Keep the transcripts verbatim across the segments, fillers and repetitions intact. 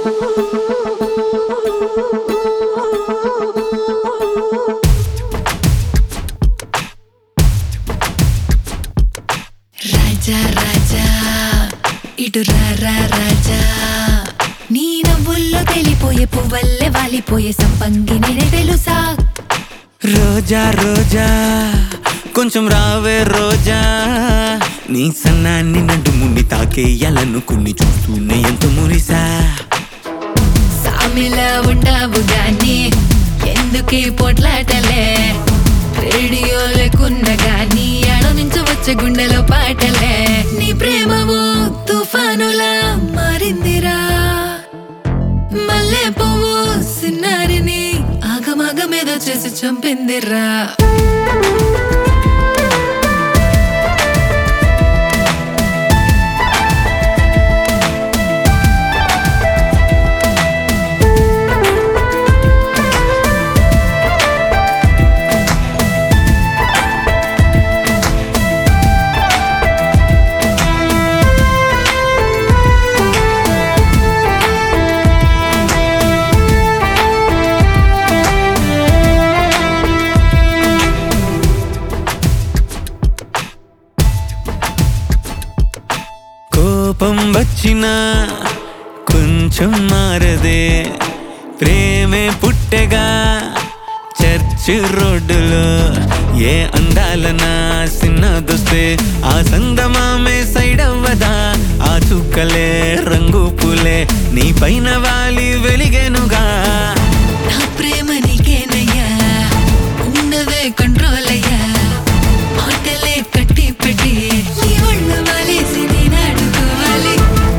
రాజా రాజా ఇటు రారా రాజా నీ నవ్వుల్లో తెలిపోయే పువ్వల్లే వాలిపోయే సంపంగి నేనే తెలుసా రోజా రోజా కొంచెం రావే రోజా నీ సన్నాన్ని నడుముని తాకేయాలనుకుని చూస్తూనే ఎంత మురిసా సామిలా ఉంటావు గాని ఎందుకే పోట్లాటలే రేడియో లేకున్నా గాని ఆడ నుంచి వచ్చే గుండెలో పాటలే నీ ప్రేమవు తుఫానులా మారిందిరా మల్లె పువ్వు సిన్నారిని ఆగమాగమేదో చేసి చంపిందిరా కోపం వచ్చినా కొంచెం మారదే ప్రేమే పుట్టెగా చర్చి రోడ్డులో ఏ అందాలనా సిన్నదొస్తే ఆ సందమామే సైడ్ అవ్వదా ఆ చుక్కలే రంగు పూలే నీ పైన వాలి వెలిగేనుగా నా ప్రేమ నీకేనయ్యా ఉన్నదే కంట్రోల్ అయ్యా హోటలే కట్టి పెట్టి నీ ఒళ్ళు వాలేసి నేను అడుకోవాలి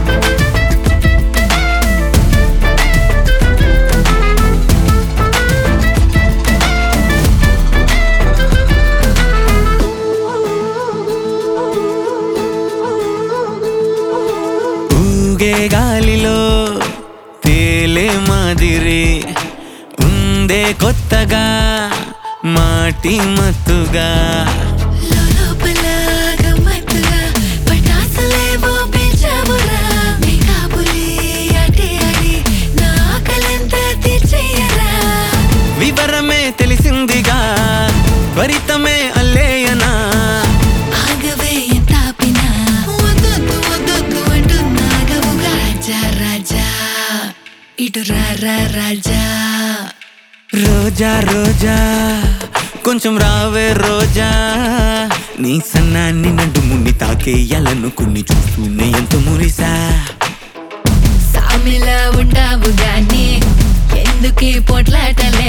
ఊగే గాలిలో తేలే మాదిరి ఉందే కొత్తగా మాటి మత్తుగా లోపల గమ్మత్తుగా పటాసులేవో పేల్చావురా నీ కాబులి అటే అడి నా ఆకలంతా తీర్చేయరా వివరమే తెలిసిందిగా త్వరితమే అల్లేయనా ఆగవే ఎంత ఆపినా వద్దొద్దు వద్దొద్దు అంటున్నాగవుగా రాజా రాజా ఇటు రారా రాజా రోజా రోజా కొంచెం రావే రోజా నీ సన్నాన్ని నడుముని తాకేయాలనుకుని చూస్తూనే ఎంత మురిసా సామిలా ఉంటావు గాని ఎందుకే పోట్లాటలే